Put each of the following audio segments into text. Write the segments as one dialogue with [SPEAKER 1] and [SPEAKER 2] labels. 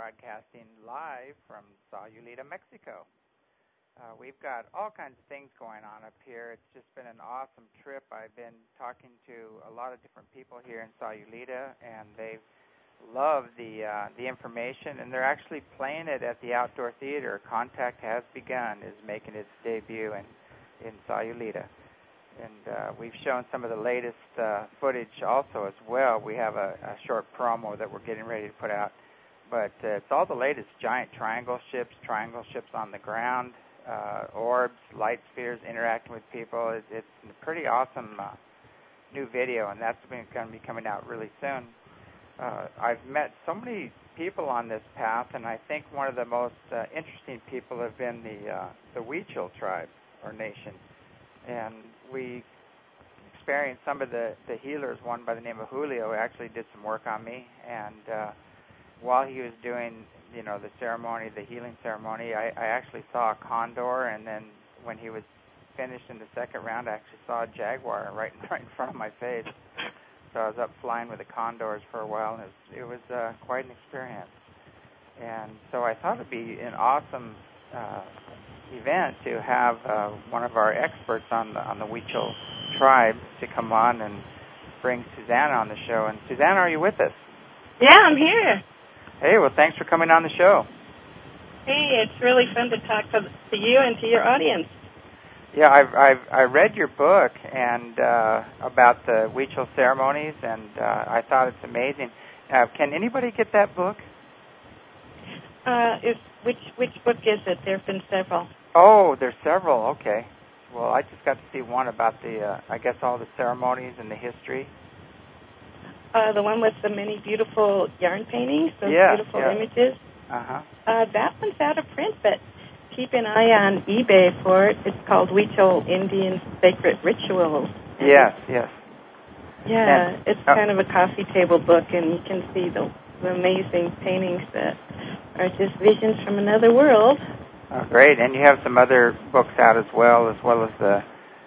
[SPEAKER 1] broadcasting live from Sayulita, Mexico. We've got all kinds of things going on up here. It's just been an awesome trip. I've been talking to a lot of different people here in Sayulita, and they've loved the information, and they're actually playing it at the Outdoor Theater. Contact Has Begun is making its debut in Sayulita. And we've shown some of the latest footage also as well. We have a short promo that we're getting ready to put out. But it's all the latest giant triangle ships on the ground, orbs, light spheres interacting with people. It's a pretty awesome new video, and that's going to be coming out really soon. I've met so many people on this path, and I think one of the most interesting people have been the Huichol tribe or nation. And we experienced some of the healers. One by the name of Julio actually did some work on me, and while he was doing, the ceremony, the healing ceremony, I actually saw a condor, and then when he was finished in the second round, I actually saw a jaguar right in front of my face. So I was up flying with the condors for a while, and it was quite an experience. And so I thought it would be an awesome event to have one of our experts on the Huichol tribe to come on and bring Susanna on the show. And Susanna, are you with us?
[SPEAKER 2] Yeah, I'm here.
[SPEAKER 1] Hey, well, thanks for coming on the show.
[SPEAKER 2] Hey, it's really fun to talk to you and to your audience.
[SPEAKER 1] Yeah, I read your book and about the Huichol ceremonies, and I thought it's amazing. Can anybody get that book?
[SPEAKER 2] Which book is it? There have been several.
[SPEAKER 1] Oh, there's several. Okay. Well, I just got to see one about all the ceremonies and the history.
[SPEAKER 2] The one with the many beautiful yarn paintings, those beautiful images.
[SPEAKER 1] Uh-huh.
[SPEAKER 2] That one's out of print, but keep an eye on eBay for it. It's called Huichol Indian Sacred Rituals.
[SPEAKER 1] Yes.
[SPEAKER 2] Yeah, and, it's kind of a coffee table book, and you can see the amazing paintings that are just visions from another world.
[SPEAKER 1] Oh, great. And you have some other books out as well as the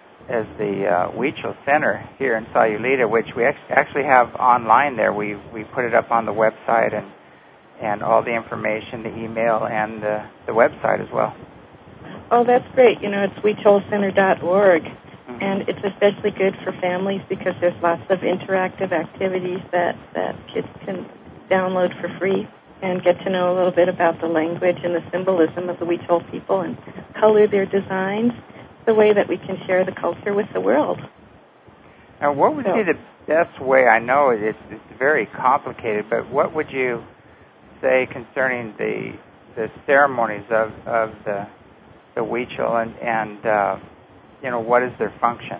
[SPEAKER 1] Huichol Center here in Sayulita, which we actually have online there. We put it up on the website and all the information, the email, and the website as well.
[SPEAKER 2] Oh, that's great. It's huicholcenter.org, and it's especially good for families because there's lots of interactive activities that kids can download for free and get to know a little bit about the language and the symbolism of the Huichol people and color their designs the way that we can share the culture with the world.
[SPEAKER 1] Now, what would be the best way? I know it's very complicated, but what would you say concerning the ceremonies of the Huichol and what is their function?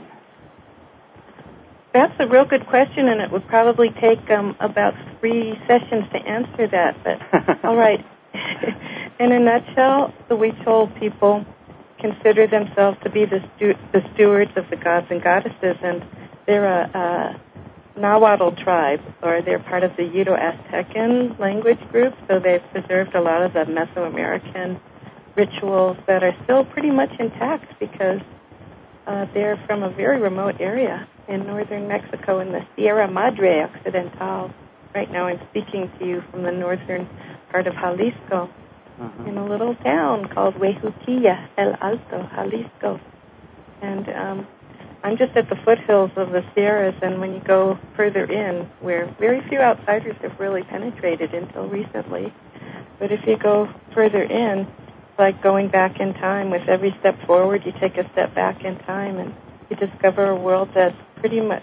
[SPEAKER 2] That's a real good question, and it would probably take about 3 sessions to answer that. But all right, in a nutshell, the Huichol people consider themselves to be the stewards of the gods and goddesses, and they're a Nahuatl tribe, or they're part of the Uto-Aztecan language group, so they've preserved a lot of the Mesoamerican rituals that are still pretty much intact because they're from a very remote area in northern Mexico in the Sierra Madre Occidental. Right now I'm speaking to you from the northern part of Jalisco, in a little town called Huejuquilla, El Alto, Jalisco. And I'm just at the foothills of the Sierras, and when you go further in, where very few outsiders have really penetrated until recently, but if you go further in, it's like going back in time. With every step forward, you take a step back in time, and you discover a world that's pretty much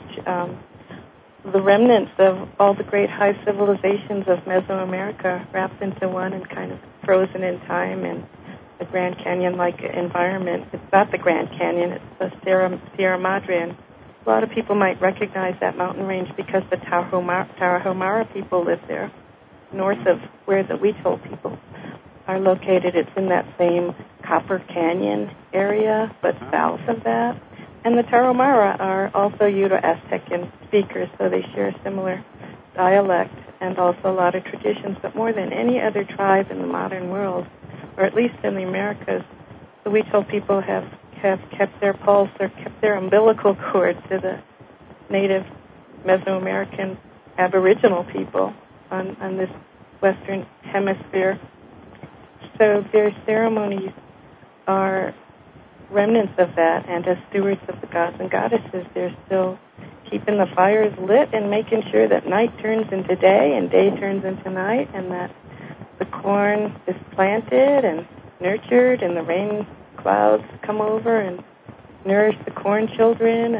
[SPEAKER 2] the remnants of all the great high civilizations of Mesoamerica wrapped into one and kind of frozen in time in the Grand Canyon-like environment. It's not the Grand Canyon, it's the Sierra Madre, and a lot of people might recognize that mountain range because the Tarahumara people live there, north of where the Huichol people are located. It's in that same Copper Canyon area, but south of that. And the Tarahumara are also Uto-Aztecan speakers, so they share a similar dialect and also a lot of traditions. But more than any other tribe in the modern world, or at least in the Americas, the Huichol people have kept their pulse or kept their umbilical cord to the native Mesoamerican Aboriginal people on this Western Hemisphere. So their ceremonies are remnants of that, and as stewards of the gods and goddesses, they're still keeping the fires lit and making sure that night turns into day and day turns into night, and that the corn is planted and nurtured, and the rain clouds come over and nourish the corn children,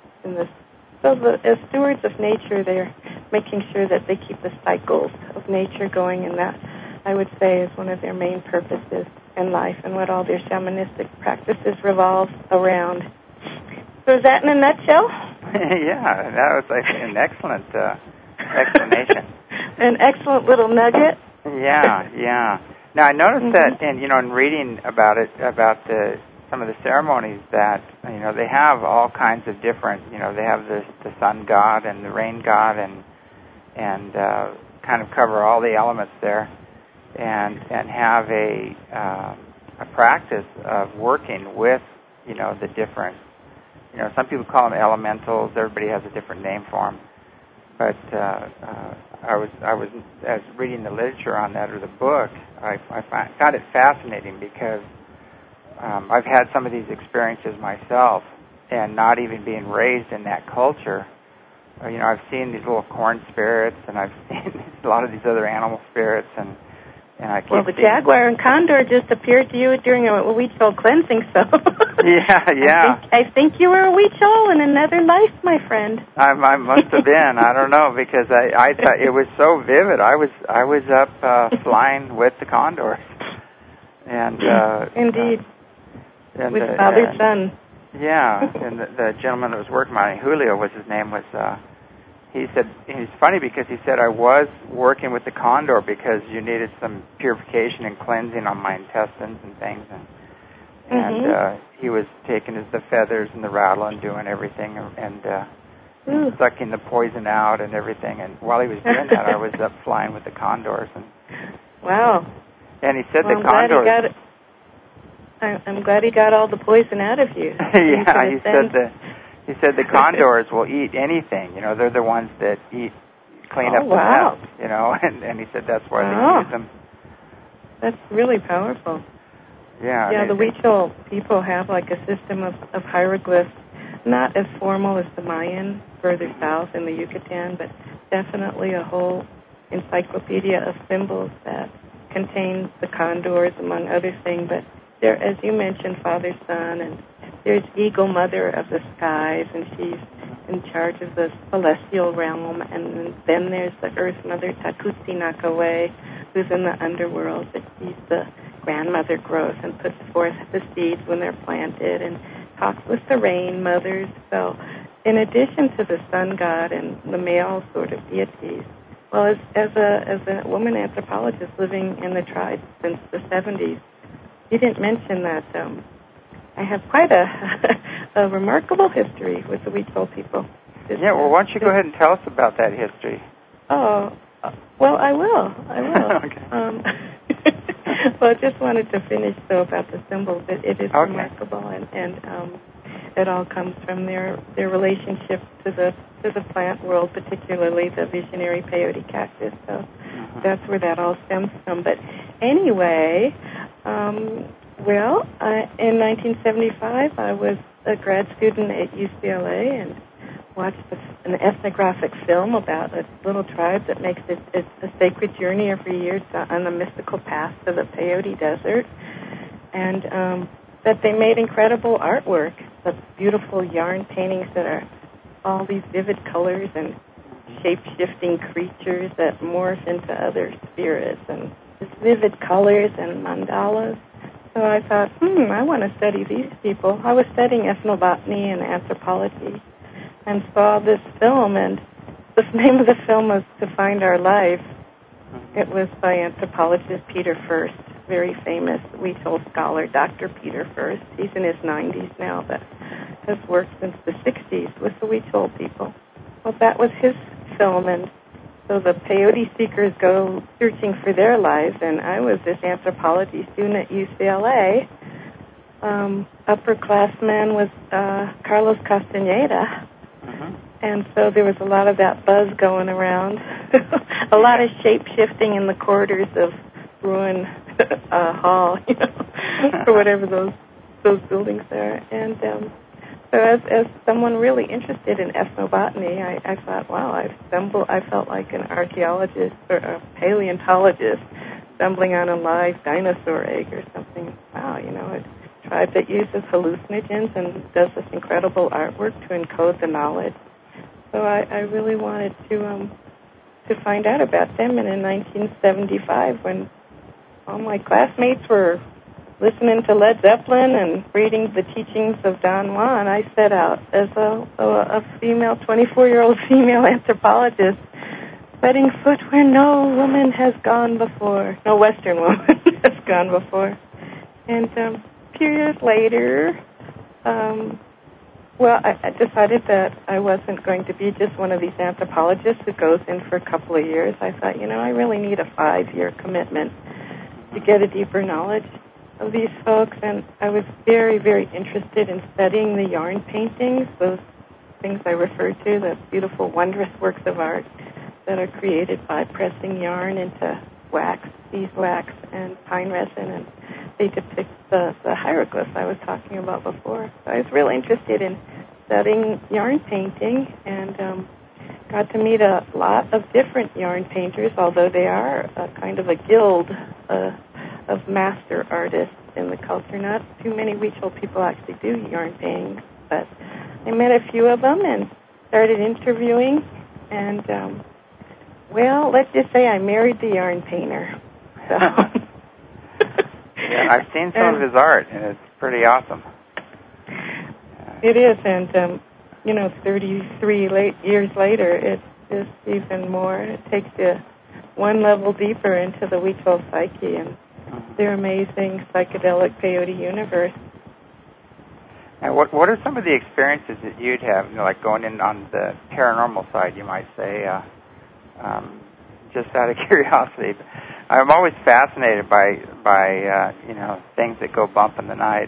[SPEAKER 2] as stewards of nature, they're making sure that they keep the cycles of nature going, and that, I would say, is one of their main purposes in life and what all their shamanistic practices revolve around. So is that in a nutshell?
[SPEAKER 1] Yeah, that was an excellent explanation.
[SPEAKER 2] An excellent little nugget.
[SPEAKER 1] Yeah. Now I noticed that, in reading about it, about some of the ceremonies, that they have all kinds of different. They have the sun god and the rain god, and kind of cover all the elements there, and have a practice of working with the different. Some people call them elementals. Everybody has a different name for them. But I was as reading the literature on that, or the book, I found it fascinating because I've had some of these experiences myself, and not even being raised in that culture. I've seen these little corn spirits, and I've seen a lot of these other animal spirits, and I keep
[SPEAKER 2] the jaguar and condor just appeared to you during a Huichol cleansing, so...
[SPEAKER 1] Yeah.
[SPEAKER 2] I think you were a Huichol in another life, my friend.
[SPEAKER 1] I must have been. I don't know, because I thought it was so vivid. I was up flying with the condors. And
[SPEAKER 2] indeed.
[SPEAKER 1] And
[SPEAKER 2] with father's son.
[SPEAKER 1] Yeah, and the gentleman that was working on it, Julio was his name, he said, he's funny because he said, I was working with the condor because you needed some purification and cleansing on my intestines and things, and he was taking the feathers and the rattle and doing everything and sucking the poison out and everything, and while he was doing that, I was up flying with the condors.
[SPEAKER 2] Wow.
[SPEAKER 1] And he said the condors...
[SPEAKER 2] I'm glad he got all the poison out of you.
[SPEAKER 1] Yeah, he said the condors will eat anything. They're the ones that clean up the mess. And he said that's why they use them.
[SPEAKER 2] That's really powerful.
[SPEAKER 1] Yeah.
[SPEAKER 2] Yeah, the Huichol people have like a system of hieroglyphs, not as formal as the Mayan further south in the Yucatan, but definitely a whole encyclopedia of symbols that contains the condors, among other things. But there, as you mentioned, Father, Son, and there's Eagle Mother of the skies, and she's in charge of the celestial realm. And then there's the Earth Mother, Takuti Nakawe, who's in the underworld, but she's the grandmother growth and puts forth the seeds when they're planted, and talks with the rain mothers. So in addition to the sun god and the male sort of deities, well, as a woman anthropologist living in the tribe since the 70s, you didn't mention that I have quite a remarkable history with the Huichol people.
[SPEAKER 1] Yeah, well, why don't you go ahead and tell us about that history?
[SPEAKER 2] Oh, well, I will.
[SPEAKER 1] Okay.
[SPEAKER 2] Well, I just wanted to finish, though, about the symbols. It is remarkable, and it all comes from their relationship to the plant world, particularly the visionary peyote cactus. So that's where that all stems from. But anyway, in 1975, I was a grad student at UCLA and watched an ethnographic film about a little tribe that makes it a sacred journey every year on the mystical path to the Peyote Desert, and that they made incredible artwork, the beautiful yarn paintings that are all these vivid colors and shape-shifting creatures that morph into other spirits, and just vivid colors and mandalas. So I thought, I want to study these people. I was studying ethnobotany and anthropology, and saw this film, and the name of the film was To Find Our Life. It was by anthropologist Peter First, very famous Huichol scholar, Dr. Peter First. He's in his 90s now, but has worked since the 60s with the Huichol people. Well, that was his film, and so the peyote seekers go searching for their lives, and I was this anthropology student at UCLA. Upperclassman was Carlos Castaneda. And so there was a lot of that buzz going around A lot of shape-shifting in the corridors of Ruin Hall, or whatever those buildings are. And so as someone really interested in ethnobotany, I thought, wow, I felt like an archaeologist or a paleontologist stumbling on a live dinosaur egg or something. Wow, a tribe that uses hallucinogens and does this incredible artwork to encode the knowledge. So I really wanted to find out about them. And in 1975, when all my classmates were listening to Led Zeppelin and reading the teachings of Don Juan, I set out as a female, 24-year-old female anthropologist, setting foot where no woman has gone before, no Western woman has gone before. And a few years later, I decided that I wasn't going to be just one of these anthropologists who goes in for a couple of years. I thought, I really need a 5-year commitment to get a deeper knowledge of these folks. And I was very, very interested in studying the yarn paintings, those things I referred to, the beautiful, wondrous works of art that are created by pressing yarn into wax, beeswax, and pine resin, and they depict the hieroglyphs I was talking about before. So I was really interested in studying yarn painting and got to meet a lot of different yarn painters, although they are a kind of a guild of master artists in the culture. Not too many Huichol people actually do yarn paintings, but I met a few of them and started interviewing, and let's just say I married the yarn painter. So.
[SPEAKER 1] Yeah, I've seen some of his art, and it's pretty awesome.
[SPEAKER 2] It is, and 33 years later, it's just even more. It takes you one level deeper into the Huichol psyche and their amazing psychedelic peyote universe.
[SPEAKER 1] And what are some of the experiences that you'd have, like going in on the paranormal side, you might say, just out of curiosity? I'm always fascinated by things that go bump in the night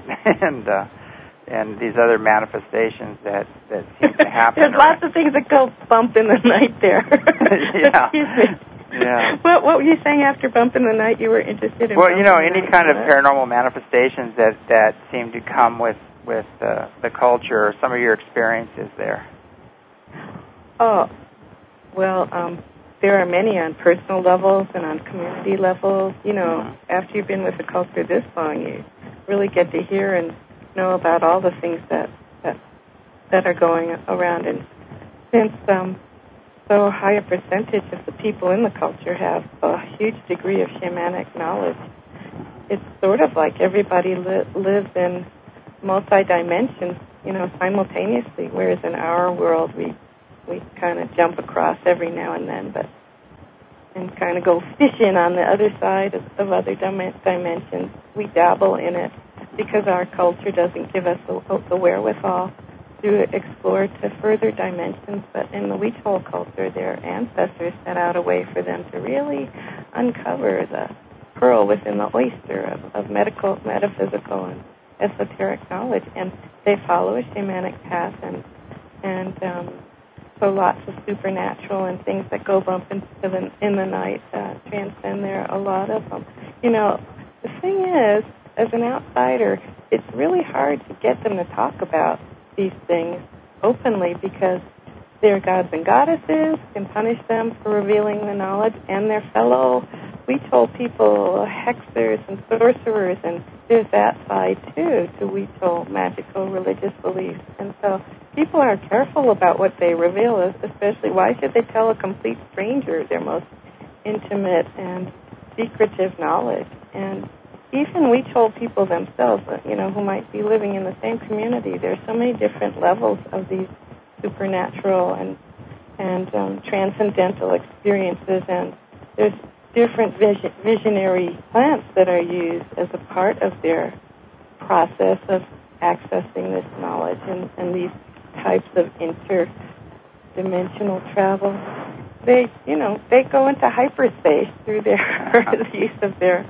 [SPEAKER 1] and these other manifestations that seem to happen.
[SPEAKER 2] There's lots of things that go bump in the night there.
[SPEAKER 1] Yeah.
[SPEAKER 2] Excuse me.
[SPEAKER 1] Yeah.
[SPEAKER 2] What were you saying after bump in the night? You were interested in.
[SPEAKER 1] Well, any kind of paranormal manifestations that seem to come with the culture, or some of your experiences there.
[SPEAKER 2] Oh, well. There are many on personal levels and on community levels. After you've been with the culture this long, you really get to hear and know about all the things that are going around. And since so high a percentage of the people in the culture have a huge degree of shamanic knowledge, it's sort of like everybody lives in multi-dimensions, simultaneously, whereas in our world we kind of jump across every now and then, and kind of go fishing on the other side of other dimensions. We dabble in it because our culture doesn't give us the wherewithal to explore to further dimensions. But in the Huichol culture, their ancestors set out a way for them to really uncover the pearl within the oyster of medical, metaphysical, and esoteric knowledge. And they follow a shamanic path and so lots of supernatural and things that go bump in the night transcend there, a lot of them. The thing is, as an outsider, it's really hard to get them to talk about these things openly because their gods and goddesses can punish them for revealing the knowledge, and their fellow Huichol people, hexers and sorcerers, and there's that side, too, to Huichol magical religious beliefs. And so people are careful about what they reveal, especially why should they tell a complete stranger their most intimate and secretive knowledge? And even Huichol people themselves, who might be living in the same community, there's so many different levels of these supernatural and transcendental experiences, and there's different visionary plants that are used as a part of their process of accessing this knowledge and these types of interdimensional travel. They go into hyperspace through their use of their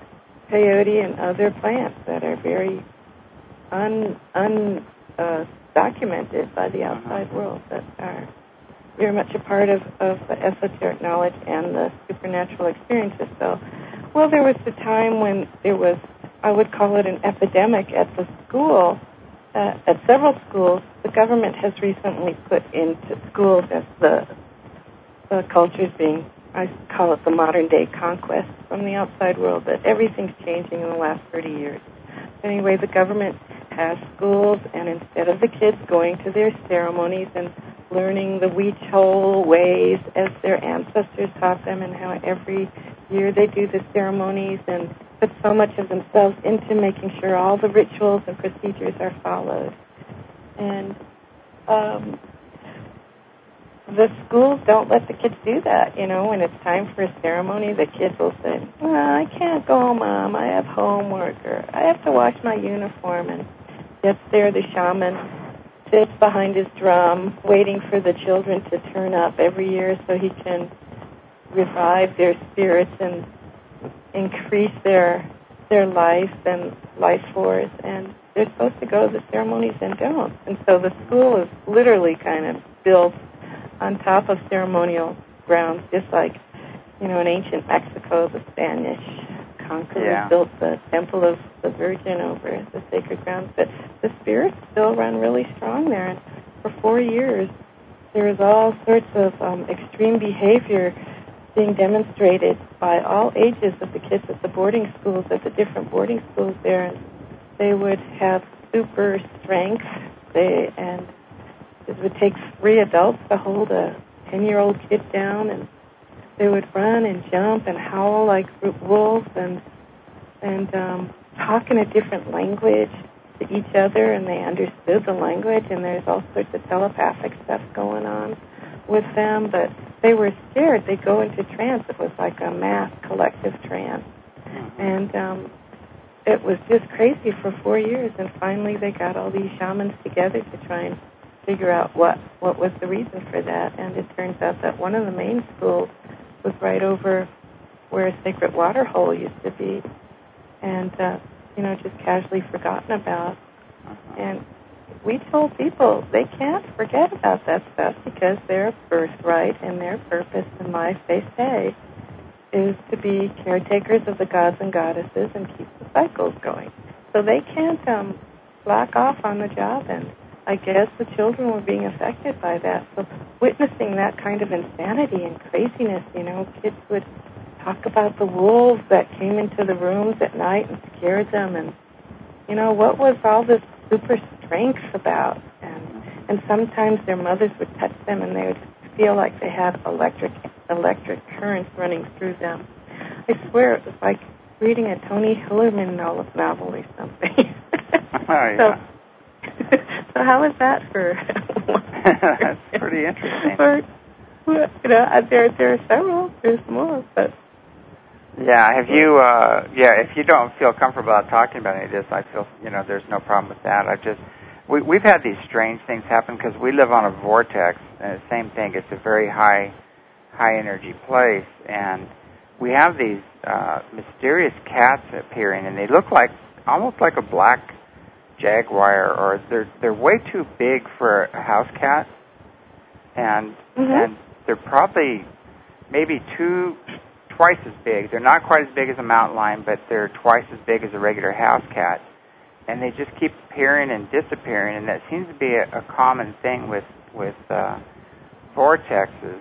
[SPEAKER 2] peyote and other plants that are very documented by the outside world, that are you're much a part of the esoteric knowledge and the supernatural experiences. So, well, there was a time when there was, I would call it an epidemic at the school, at several schools. The government has recently put into schools as the cultures being, I call it the modern day conquest from the outside world, that everything's changing in the last 30 years. Anyway, the government has schools, and instead of the kids going to their ceremonies and learning the Huichol ways as their ancestors taught them, and how every year they do the ceremonies and put so much of themselves into making sure all the rituals and procedures are followed. And the schools don't let the kids do that. When it's time for a ceremony, the kids will say, well, I can't go, Mom, I have homework, or I have to wash my uniform. And gets there, the shaman sits behind his drum, waiting for the children to turn up every year so he can revive their spirits and increase their life and life force. And they're supposed to go to the ceremonies and don't. And so the school is literally kind of built on top of ceremonial grounds, just like, in ancient Mexico, the Spanish conquerors built the Temple of the Virgin over the sacred grounds. But the spirits still run really strong there. And for 4 years, there was all sorts of extreme behavior being demonstrated by all ages of the kids at the boarding schools, at the different boarding schools there. And they would have super strength, and it would take 3 adults to hold a 10-year-old kid down, and they would run and jump and howl like wolves and talk in a different language to each other, and they understood the language, and there's all sorts of telepathic stuff going on with them, but they were scared. They'd go into trance. It was like a mass collective trance. And it was just crazy for 4 years, and finally they got all these shamans together to try and figure out what was the reason for that. And it turns out that one of the main schools was right over where a sacred water hole used to be, and just casually forgotten about. And we told people they can't forget about that stuff, because their birthright and their purpose in life, they say, is to be caretakers of the gods and goddesses and keep the cycles going. So they can't slack off on the job, and I guess the children were being affected by that. So witnessing that kind of insanity and craziness, kids would talk about the wolves that came into the rooms at night and scared them, and, what was all this super strength about? And sometimes their mothers would touch them, and they would feel like they had electric currents running through them. I swear it was like reading a Tony Hillerman novel or something.
[SPEAKER 1] Oh, yeah.
[SPEAKER 2] So how is that for?
[SPEAKER 1] That's pretty interesting.
[SPEAKER 2] There are several. There's more, but.
[SPEAKER 1] Yeah. Have you? If you don't feel comfortable about talking about any of this, I feel there's no problem with that. We've had these strange things happen because we live on a vortex, and the same thing. It's a very high energy place, and we have these mysterious cats appearing, and they look almost like a black jaguar, or they're way too big for a house cat, and they're probably maybe twice as big. They're not quite as big as a mountain lion, but they're twice as big as a regular house cat, and they just keep appearing and disappearing, and that seems to be a common thing with vortexes,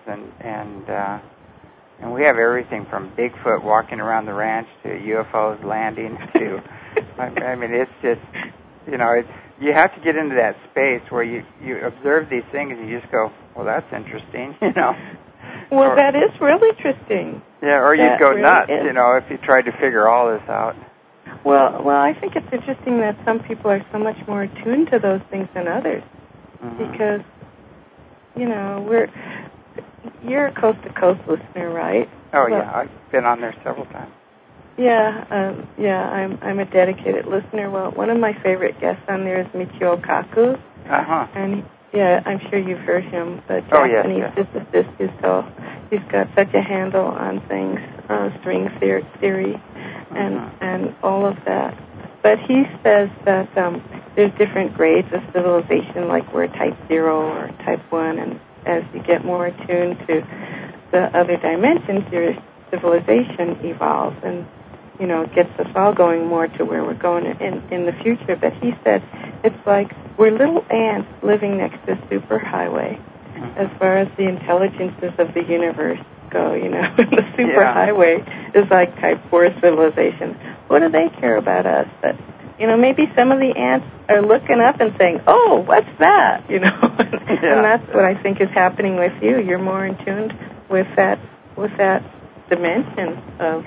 [SPEAKER 1] and we have everything from Bigfoot walking around the ranch to UFOs landing to, it's just, you have to get into that space where you observe these things and you just go, well, that's interesting,
[SPEAKER 2] Well, that is really interesting.
[SPEAKER 1] Yeah, or you'd go
[SPEAKER 2] really
[SPEAKER 1] nuts,
[SPEAKER 2] is.
[SPEAKER 1] If you tried to figure all this out.
[SPEAKER 2] Well, I think it's interesting that some people are so much more attuned to those things than others, because, you're a coast-to-coast listener, right?
[SPEAKER 1] Oh, yeah, I've been on there several times.
[SPEAKER 2] Yeah, I'm a dedicated listener. Well, one of my favorite guests on there is Michio Kaku. And I'm sure you've heard him, the Japanese physicist. He's got such a handle on things, string theory, and all of that. But he says that there's different grades of civilization, like we're type 0 or type 1, and as you get more attuned to the other dimensions, your civilization evolves and, gets us all going more to where we're going in the future. But he said it's like we're little ants living next to a superhighway as far as the intelligences of the universe go, The superhighway is like type 4 civilization. What do they care about us? But, maybe some of the ants are looking up and saying, oh, what's that? And that's what I think is happening with you. You're more in tune with that dimension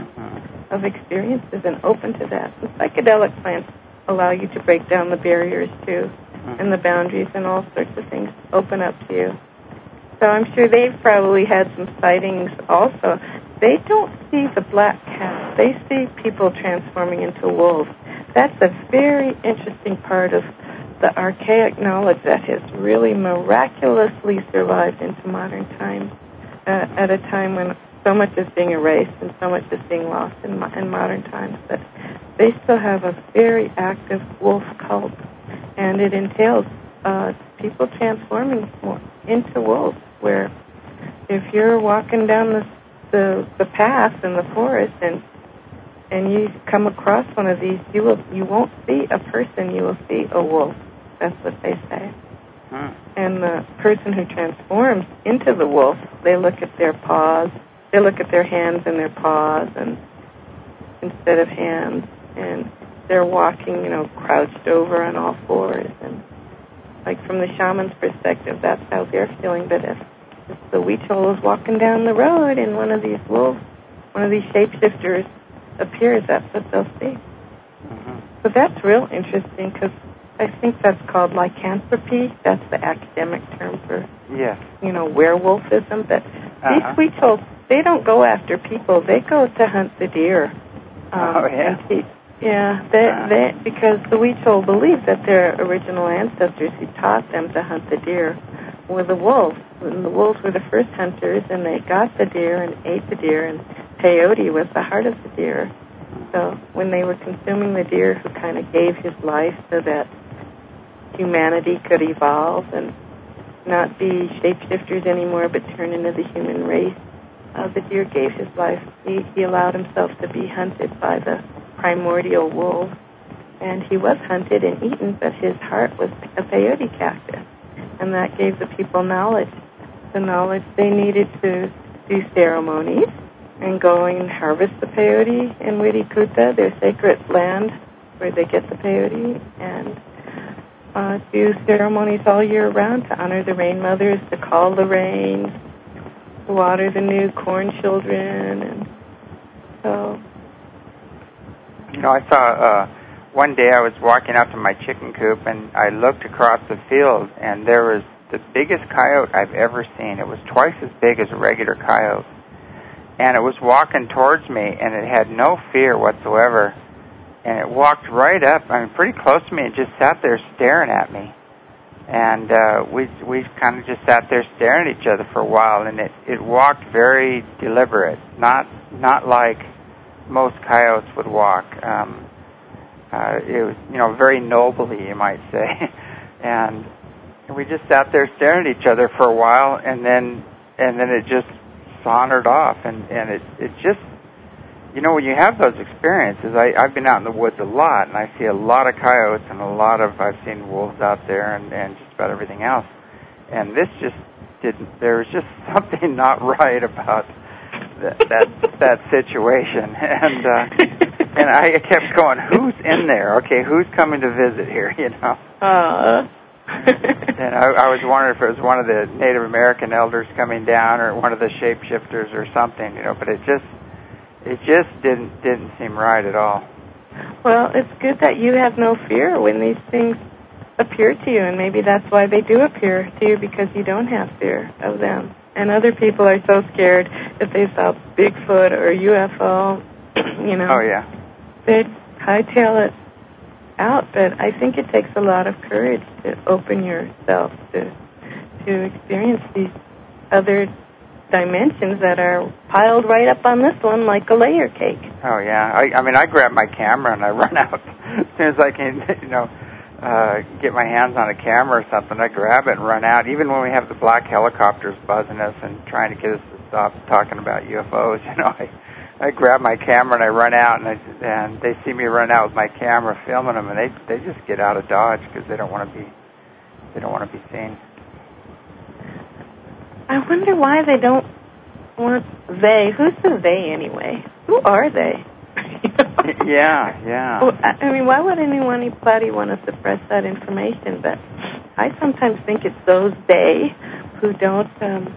[SPEAKER 2] of experiences and open to that. And psychedelic plants allow you to break down the barriers, too, and the boundaries and all sorts of things open up to you. So I'm sure they've probably had some sightings also. They don't see the black cat. They see people transforming into wolves. That's a very interesting part of the archaic knowledge that has really miraculously survived into modern times at a time when so much is being erased and so much is being lost in modern times. But they still have a very active wolf cult, and it entails people transforming into wolves, where if you're walking down the path in the forest and you come across one of these, you won't see a person, you will see a wolf. That's what they say. And the person who transforms into the wolf, they look at their paws, they look at their hands and their paws and instead of hands, and they're walking, crouched over on all fours, and like from the shaman's perspective, that's how they're feeling. But if the Huichol is walking down the road and one of these wolves, one of these shapeshifters appears, that's what they'll see. So that's real interesting, because I think that's called lycanthropy. That's the academic term for, werewolfism. But these Huichols, they don't go after people. They go to hunt the deer. Because the Huichol believe that their original ancestors who taught them to hunt the deer were the wolves. And the wolves were the first hunters, and they got the deer and ate the deer, and peyote was the heart of the deer. So when they were consuming the deer, who kind of gave his life so that humanity could evolve and not be shapeshifters anymore, but turn into the human race, the deer gave his life. He allowed himself to be hunted by the primordial wolf, and he was hunted and eaten, but his heart was a peyote cactus, and that gave the people knowledge, the knowledge they needed to do ceremonies and go and harvest the peyote in Wirikuta, their sacred land where they get the peyote, and do ceremonies all year round to honor the rain mothers, to call the rain, to water the new corn children, and so...
[SPEAKER 1] I saw, one day I was walking out to my chicken coop, and I looked across the field, and there was the biggest coyote I've ever seen. It was twice as big as a regular coyote. And it was walking towards me, and it had no fear whatsoever. And it walked right up, pretty close to me, and just sat there staring at me. And we kind of just sat there staring at each other for a while, and it walked very deliberate, not like most coyotes would walk. It was, very nobly, you might say. And we just sat there staring at each other for a while, and then it just sauntered off. And it just, when you have those experiences, I've been out in the woods a lot, and I see a lot of coyotes and I've seen wolves out there and just about everything else. And this just there was just something not right about that situation. And I kept going, who's in there? Okay, who's coming to visit here, And I was wondering if it was one of the Native American elders coming down or one of the shapeshifters or something, but it just didn't seem right at all.
[SPEAKER 2] Well, it's good that you have no fear when these things appear to you, and maybe that's why they do appear to you, because you don't have fear of them. And other people are so scared if they saw Bigfoot or UFO,
[SPEAKER 1] Oh, yeah.
[SPEAKER 2] They'd hightail it out, but I think it takes a lot of courage to open yourself to experience these other dimensions that are piled right up on this one like a layer cake.
[SPEAKER 1] Oh, yeah. I grab my camera and I run out as soon as I can, get my hands on a camera or something, I grab it and run out. Even when we have the black helicopters buzzing us and trying to get us to stop talking about UFOs, I grab my camera and I run out, and they see me run out with my camera filming them, and they just get out of Dodge because they don't want to be seen.
[SPEAKER 2] I wonder why they don't want they. Who's the they anyway? Who are they?
[SPEAKER 1] Yeah.
[SPEAKER 2] Well, I mean, why would anybody want to suppress that information? But I sometimes think it's those they who don't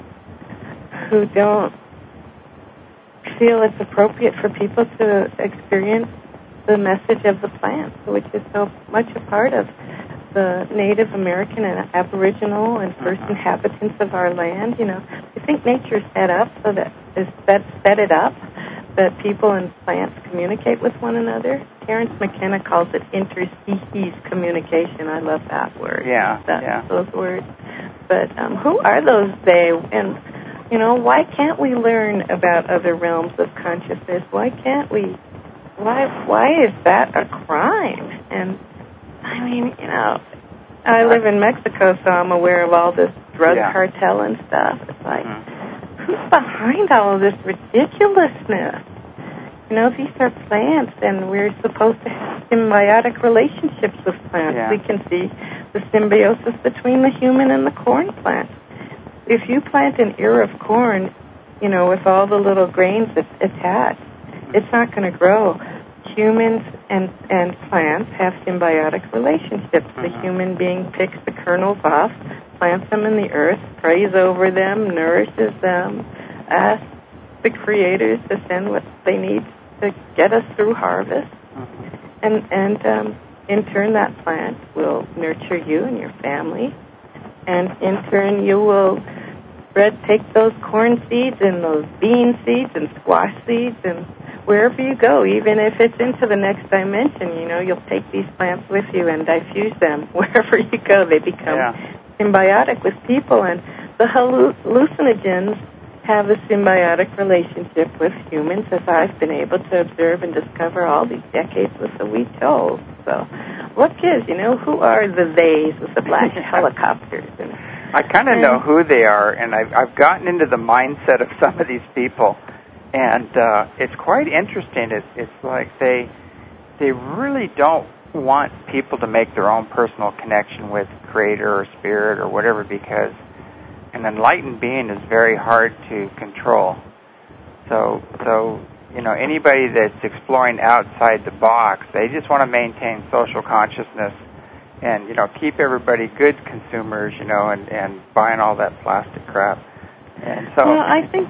[SPEAKER 2] feel it's appropriate for people to experience the message of the plants, which is so much a part of the Native American and Aboriginal and first inhabitants of our land. I think nature set up so that set it up that people and plants communicate with one another. Terence McKenna calls it interspecies communication. I love that word. Those words. But who are those they? And why can't we learn about other realms of consciousness? Why can't we? Why is that a crime? And I mean, I live in Mexico, so I'm aware of all this drug cartel and stuff. It's like, who's behind all of this ridiculousness? These are plants, and we're supposed to have symbiotic relationships with plants. We can see the symbiosis between the human and the corn plant. If you plant an ear of corn, with all the little grains attached, it's not going to grow. Humans and plants have symbiotic relationships. The human being picks the kernels off, plants them in the earth, prays over them, nourishes them, asks the creators to send what they need to get us through harvest. And in turn, that plant will nurture you and your family. And in turn, you will take those corn seeds and those bean seeds and squash seeds and wherever you go, even if it's into the next dimension, you'll take these plants with you and diffuse them. Wherever you go, they become symbiotic with people. And the hallucinogens have a symbiotic relationship with humans, as I've been able to observe and discover all these decades with the wheat toll. So what gives, who are the theys with the black helicopters? And
[SPEAKER 1] I kind of know who they are, and I've gotten into the mindset of some of these people. And it's quite interesting. It's like they really don't want people to make their own personal connection with Creator or Spirit or whatever, because an enlightened being is very hard to control. So anybody that's exploring outside the box, they just want to maintain social consciousness and keep everybody good consumers, and buying all that plastic crap. And so
[SPEAKER 2] I think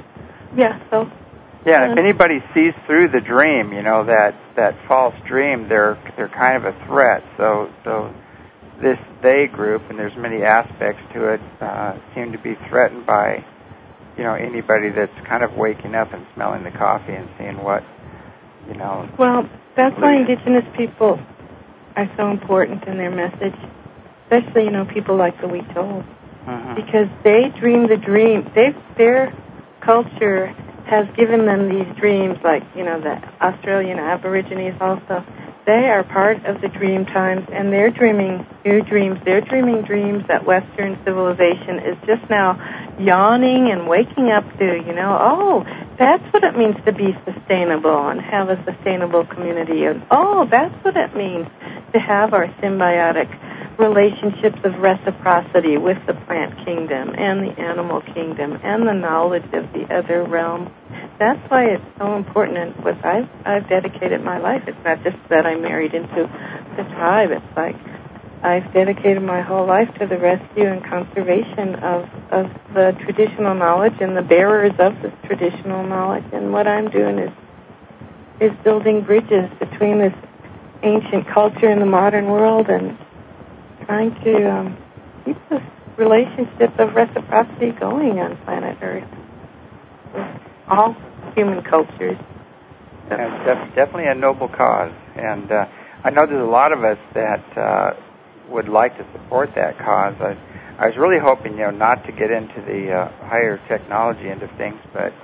[SPEAKER 1] if anybody sees through the dream, that false dream, they're kind of a threat. So this they group, and there's many aspects to it, seem to be threatened by, anybody that's kind of waking up and smelling the coffee and seeing what,
[SPEAKER 2] Well, that's why indigenous people are so important in their message, especially, people like the Wheat Toll, because they dream the dream. Their culture has given them these dreams, like, the Australian Aborigines also. They are part of the dream times, and they're dreaming new dreams. They're dreaming dreams that Western civilization is just now yawning and waking up to, that's what it means to be sustainable and have a sustainable community. And, that's what it means to have our symbiotic relationships of reciprocity with the plant kingdom and the animal kingdom and the knowledge of the other realm. That's why it's so important, and what I've dedicated my life. It's not just that I married into the tribe. It's like I've dedicated my whole life to the rescue and conservation of the traditional knowledge and the bearers of this traditional knowledge. And what I'm doing is building bridges between this ancient culture and the modern world, and trying to keep this relationship of reciprocity going on planet Earth with all human cultures.
[SPEAKER 1] And definitely a noble cause. And I know there's a lot of us that would like to support that cause. I was really hoping, not to get into the higher technology end of things, but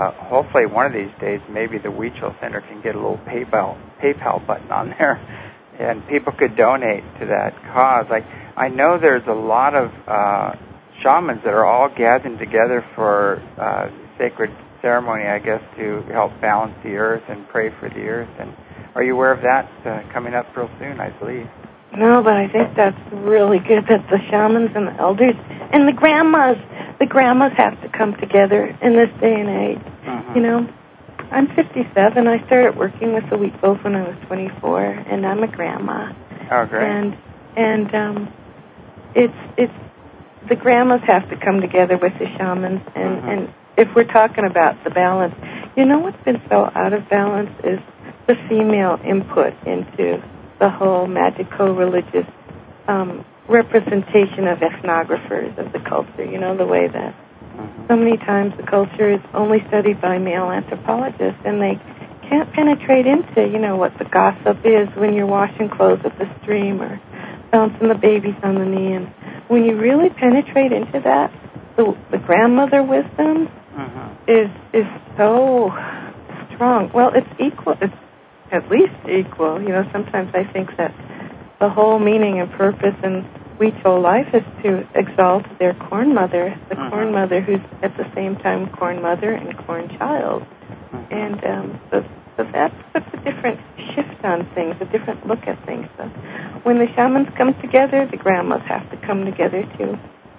[SPEAKER 1] hopefully one of these days maybe the Wheat Toll Center can get a little PayPal button on there. and people could donate to that cause. I know there's a lot of shamans that are all gathering together for sacred ceremony, I guess, to help balance the earth and pray for the earth. And are you aware of that coming up real soon, I believe?
[SPEAKER 2] No, but I think that's really good that the shamans and the elders and the grandmas have to come together in this day and age.
[SPEAKER 1] Mm-hmm.
[SPEAKER 2] You know, I'm 57. I started working with the Wheat Wolf when I was 24, and I'm a grandma.
[SPEAKER 1] Oh, great.
[SPEAKER 2] And it's the grandmas have to come together with the shamans, and if we're talking about the balance, you know what's been so out of balance is the female input into the whole magico-religious representation of ethnographers of the culture. You know, the way that so many times the culture is only studied by male anthropologists, and they can't penetrate into, you know, what the gossip is when you're washing clothes at the stream or bouncing the babies on the knee. And when you really penetrate into that, the grandmother wisdom is so strong. Well, it's equal. It's at least equal. You know, sometimes I think that the whole meaning and purpose in Huichol life is to exalt their corn mother, the corn mother who's at the same time corn mother and corn child. And so that puts a different shift on things, a different look at things. So when the shamans come together, the grandmas have to come together too.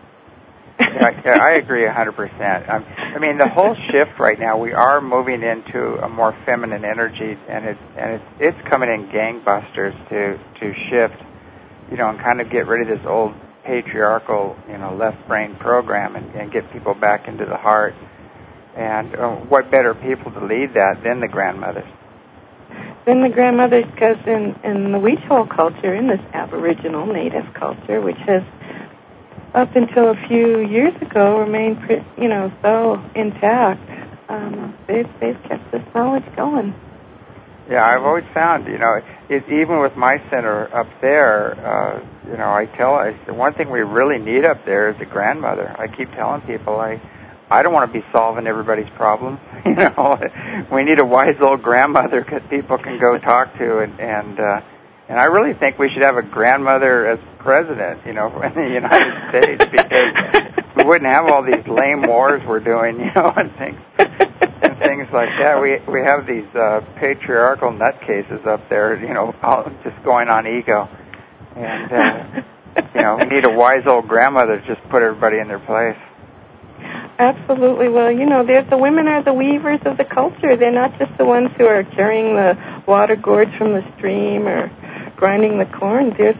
[SPEAKER 1] Yeah, I agree 100%. I mean, the whole shift right now, we are moving into a more feminine energy, and it's coming in gangbusters to shift, you know, and kind of get rid of this old patriarchal, you know, left brain program and get people back into the heart. And what better people to lead that than the grandmothers?
[SPEAKER 2] Then the grandmothers, because in the Huichol culture, in this Aboriginal Native culture, which has up until a few years ago remained, you know, so intact, they've kept this knowledge going.
[SPEAKER 1] Yeah, I've always found, you know, even with my center up there, you know, the one thing we really need up there is a grandmother. I keep telling people I don't want to be solving everybody's problems. You know, we need a wise old grandmother that people can go talk to, and I really think we should have a grandmother as president, you know, in the United States, because we wouldn't have all these lame wars we're doing, you know, and things like that. We have these patriarchal nutcases up there, you know, all just going on ego, and you know, we need a wise old grandmother to just put everybody in their place.
[SPEAKER 2] Absolutely. Well, you know, the women are the weavers of the culture. They're not just the ones who are carrying the water gourds from the stream or grinding the corn. They're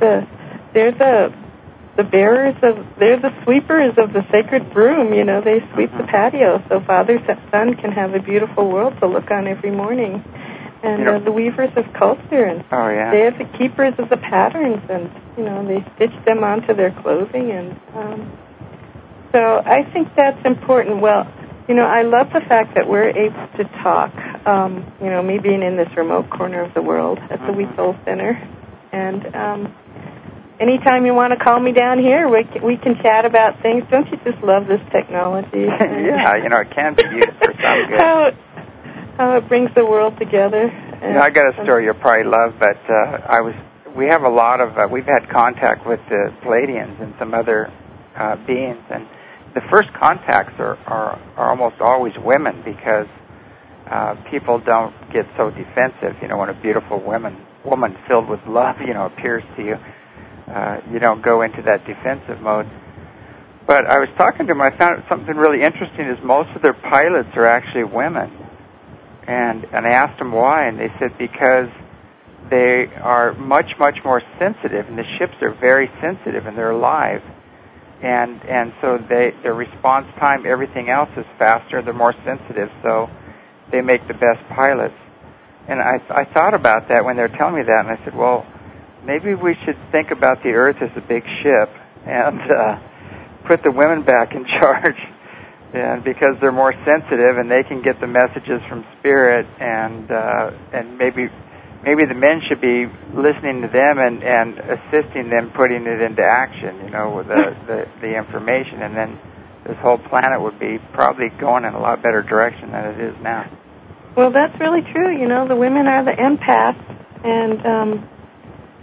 [SPEAKER 2] the bearers of. They're the sweepers of the sacred broom. You know, they sweep the patio so Father Son can have a beautiful world to look on every morning. And
[SPEAKER 1] you know,
[SPEAKER 2] the weavers of culture, and they are the keepers of the patterns, and you know, they stitch them onto their clothing and. So I think that's important. Well, you know, I love the fact that we're able to talk, you know, me being in this remote corner of the world at the Huichol Center. And anytime you want to call me down here, we can chat about things. Don't you just love this technology?
[SPEAKER 1] Yeah, you know, it can be used for some good.
[SPEAKER 2] How it brings the world together.
[SPEAKER 1] You know, I got a story you'll probably love, but we have a lot of, we've had contact with the Pleiadians and some other beings, and the first contacts are almost always women, because people don't get so defensive. You know, when a beautiful woman filled with love, you know, appears to you, you don't go into that defensive mode. But I was talking to them, I found something really interesting is most of their pilots are actually women. And I asked them why, and they said because they are much, much more sensitive, and the ships are very sensitive, and they're alive. And so their response time, everything else is faster, they're more sensitive, so they make the best pilots. And I thought about that when they were telling me that, and I said, well, maybe we should think about the Earth as a big ship and put the women back in charge, and because they're more sensitive and they can get the messages from Spirit, and maybe the men should be listening to them and assisting them putting it into action, you know, with the information, and then this whole planet would be probably going in a lot better direction than it is now. Well,
[SPEAKER 2] that's really true. You know, the women are the empaths, and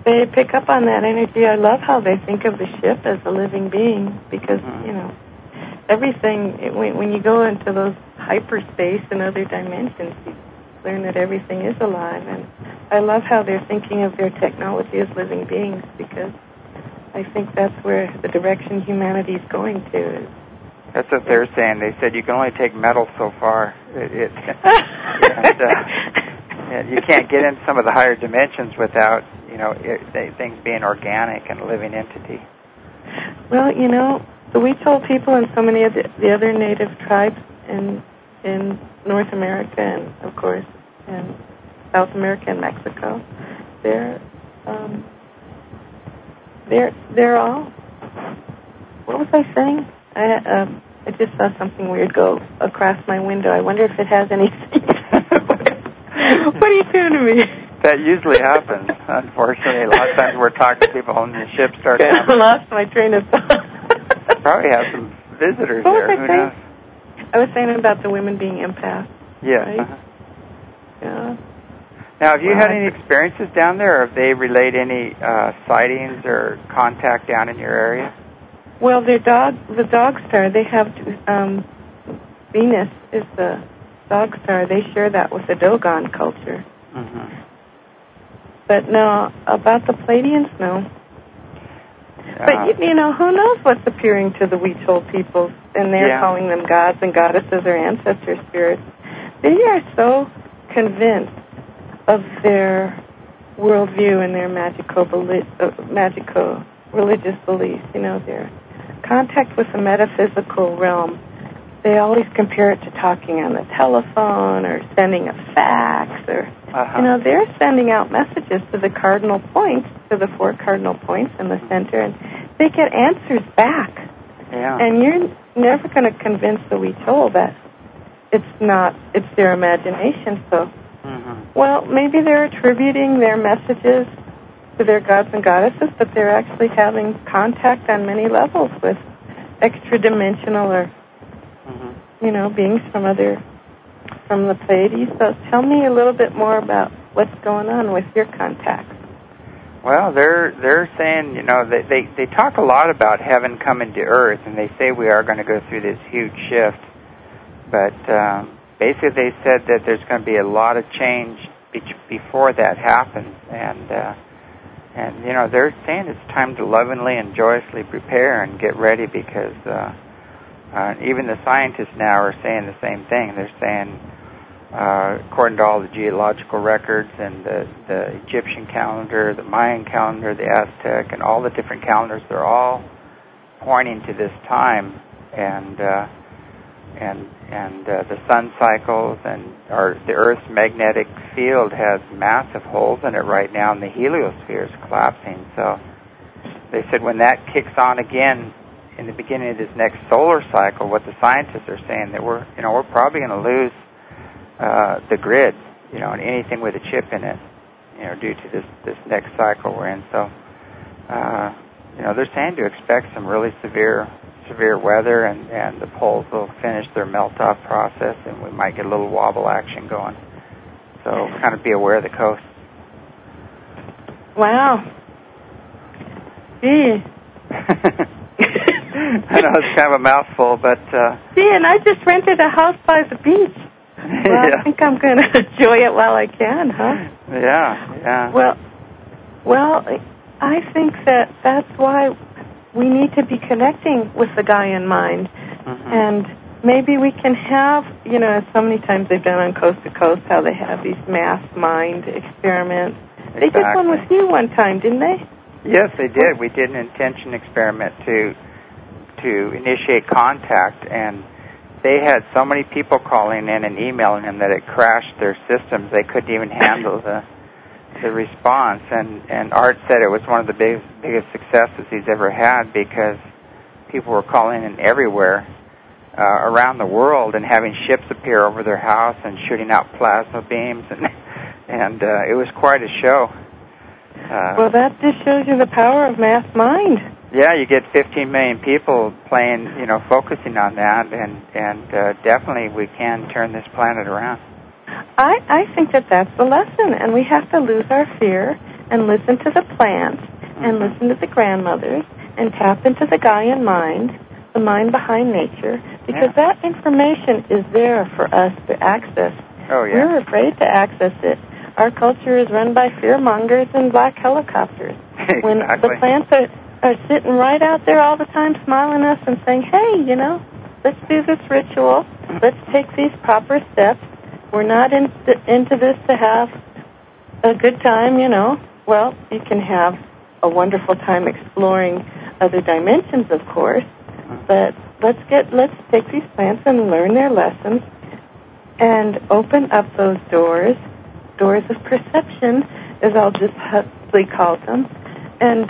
[SPEAKER 2] they pick up on that energy. I love how they think of the ship as a living being because, you know, everything, when you go into those hyperspace and other dimensions, you learn that everything is alive. And I love how they're thinking of their technology as living beings because I think that's where the direction humanity is going to.
[SPEAKER 1] That's what they're saying. They said you can only take metal so far. And, you can't get into some of the higher dimensions without, you know, things being organic and a living entity.
[SPEAKER 2] Well, you know, the Huichol people and so many of the other native tribes in North America and, of course, in South America and Mexico, they're all. What was I saying? I just saw something weird go across my window. I wonder if it has anything. What are you doing to me?
[SPEAKER 1] That usually happens, unfortunately. A lot of times we're talking to people and the ship starts
[SPEAKER 2] I lost my train of thought.
[SPEAKER 1] Probably have some visitors
[SPEAKER 2] what
[SPEAKER 1] there.
[SPEAKER 2] Was I
[SPEAKER 1] Who
[SPEAKER 2] saying?
[SPEAKER 1] knows?
[SPEAKER 2] I was saying about the women being empaths.
[SPEAKER 1] Yes.
[SPEAKER 2] Right?
[SPEAKER 1] Uh-huh.
[SPEAKER 2] Yeah.
[SPEAKER 1] Now, have you had any experiences down there, or have they relayed any sightings or contact down in your area?
[SPEAKER 2] Well, the dog star, they have Venus is the dog star. They share that with the Dogon culture.
[SPEAKER 1] Mm-hmm.
[SPEAKER 2] But no, about the Pleiadians, no. But, you know, who knows what's appearing to the Huichol peoples, and they're calling them gods and goddesses or ancestor spirits. They are so convinced of their worldview and their magical religious beliefs, you know, their contact with the metaphysical realm. They always compare it to talking on the telephone or sending a fax or, you know, they're sending out messages to the cardinal points, to the 4 cardinal points in the center, and they get answers back.
[SPEAKER 1] Yeah.
[SPEAKER 2] And you're never going to convince the Huichol that it's their imagination. So, well, maybe they're attributing their messages to their gods and goddesses, but they're actually having contact on many levels with extra-dimensional or, you know, beings from the Pleiades. So tell me a little bit more about what's going on with your contacts.
[SPEAKER 1] Well, they're saying, you know, they talk a lot about heaven coming to earth, and they say we are going to go through this huge shift. But basically they said that there's going to be a lot of change before that happens. And you know, they're saying it's time to lovingly and joyously prepare and get ready because even the scientists now are saying the same thing. They're saying, according to all the geological records and the Egyptian calendar, the Mayan calendar, the Aztec, and all the different calendars, they're all pointing to this time. And the sun cycles or the Earth's magnetic field has massive holes in it right now, and the heliosphere is collapsing. So they said when that kicks on again in the beginning of this next solar cycle, what the scientists are saying that we're probably going to lose the grid, you know, and anything with a chip in it, you know, due to this next cycle we're in. So you know, they're saying to expect some really severe weather, and the poles will finish their melt-off process, and we might get a little wobble action going. So kind of be aware of the coast.
[SPEAKER 2] Wow. Gee.
[SPEAKER 1] I know it's kind of a mouthful, but...
[SPEAKER 2] Gee, and I just rented a house by the beach. Well, I think I'm going to enjoy it while I can, huh?
[SPEAKER 1] Yeah.
[SPEAKER 2] Well, I think that's why we need to be connecting with the Gaian mind. And maybe we can have, you know, so many times they've done on Coast to Coast, how they have these mass mind experiments. Exactly. They did one with you one time, didn't they?
[SPEAKER 1] Yes, they did. We did an intention experiment to initiate contact, and they had so many people calling in and emailing them that it crashed their systems. They couldn't even handle the response, and Art said it was one of the biggest successes he's ever had because people were calling in everywhere around the world and having ships appear over their house and shooting out plasma beams, and it was quite a show.
[SPEAKER 2] Well, that just shows you the power of mass mind.
[SPEAKER 1] Yeah, you get 15 million people playing, you know, focusing on that, and definitely we can turn this planet around.
[SPEAKER 2] I think that's the lesson, and we have to lose our fear and listen to the plants and listen to the grandmothers and tap into the Gaian mind, the mind behind nature, because that information is there for us to access.
[SPEAKER 1] Oh, yeah.
[SPEAKER 2] We're afraid to access it. Our culture is run by fearmongers and black helicopters.
[SPEAKER 1] Exactly.
[SPEAKER 2] When the plants are sitting right out there all the time smiling at us and saying, hey, let's do this ritual. Let's take these proper steps. We're not into this to have a good time, Well, you can have a wonderful time exploring other dimensions, of course, but let's take these plants and learn their lessons and open up those doors of perception, as Aldous Huxley calls them, and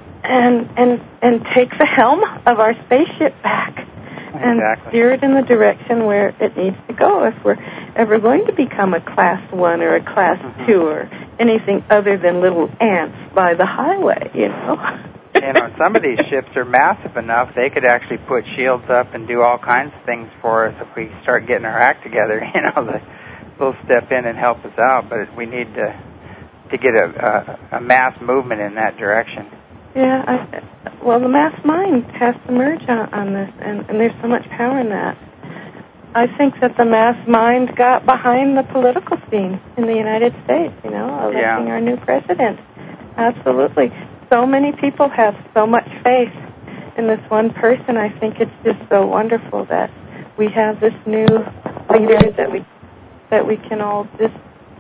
[SPEAKER 2] take the helm of our spaceship back and steer it in the direction where it needs to go if we're ever going to become a Class 1 or a Class 2 or anything other than little ants by the highway,
[SPEAKER 1] Some of these ships are massive enough, they could actually put shields up and do all kinds of things for us if we start getting our act together. They'll step in and help us out, but we need to get a mass movement in that direction.
[SPEAKER 2] Yeah, the mass mind has to merge on this, and there's so much power in that. I think that the mass mind got behind the political scene in the United States, electing our new president. Absolutely. So many people have so much faith in this one person. I think it's just so wonderful that we have this new leader that we can all just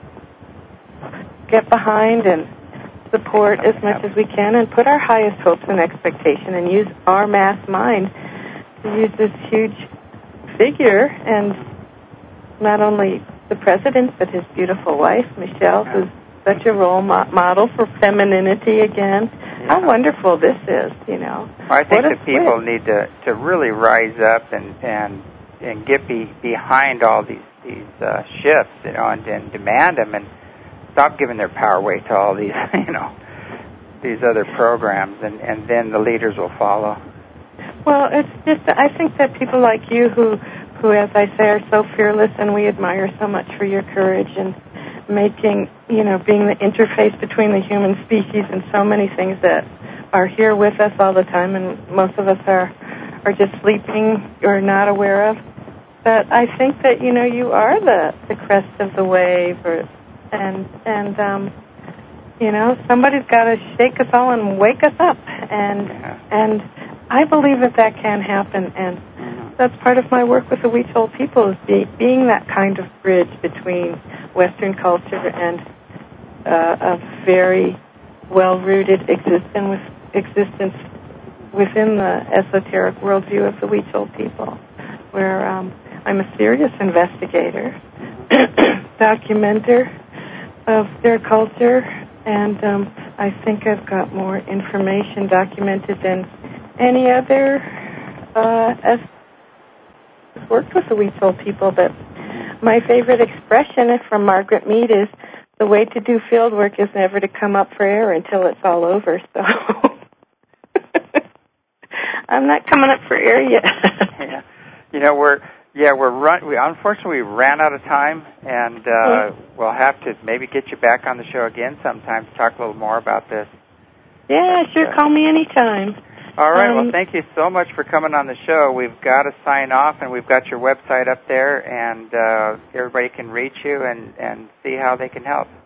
[SPEAKER 2] get behind and support as much as we can and put our highest hopes and expectation and use our mass mind to use this huge figure, and not only the president but his beautiful wife, Michelle, who's such a role model for femininity again. How wonderful this is,
[SPEAKER 1] Well, I think that people need to really rise up and get behind all these shifts, and demand them and stop giving their power away to all these, these other programs, and then the leaders will follow.
[SPEAKER 2] Well, it's just, I think that people like you who, as I say, are so fearless, and we admire so much for your courage and making, being the interface between the human species and so many things that are here with us all the time, and most of us are just sleeping or not aware of. But I think that, you are the crest of the wave, and somebody's got to shake us all and wake us up, and I believe that can happen, and that's part of my work with the Huichol people, is being that kind of bridge between Western culture and a very well-rooted existence within the esoteric worldview of the Huichol people, where I'm a serious investigator, documenter of their culture, and I think I've got more information documented than any other worked with the Huichol people. But my favorite expression from Margaret Mead is, the way to do field work is never to come up for air until it's all over. So I'm not coming up for air yet.
[SPEAKER 1] We unfortunately ran out of time, and we'll have to maybe get you back on the show again sometime to talk a little more about this.
[SPEAKER 2] Yeah, sure. Call me anytime.
[SPEAKER 1] All right. Well, thank you so much for coming on the show. We've got to sign off, and we've got your website up there, and everybody can reach you and see how they can help.